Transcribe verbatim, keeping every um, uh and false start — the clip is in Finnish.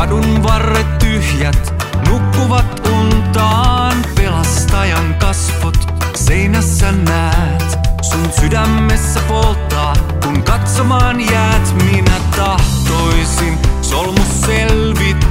Kadun varret tyhjät nukkuvat untaan. Pelastajan kasvot seinässä näet. Sun sydämessä polttaa, kun katsomaan jäät. Minä tahtoisin solmus selvit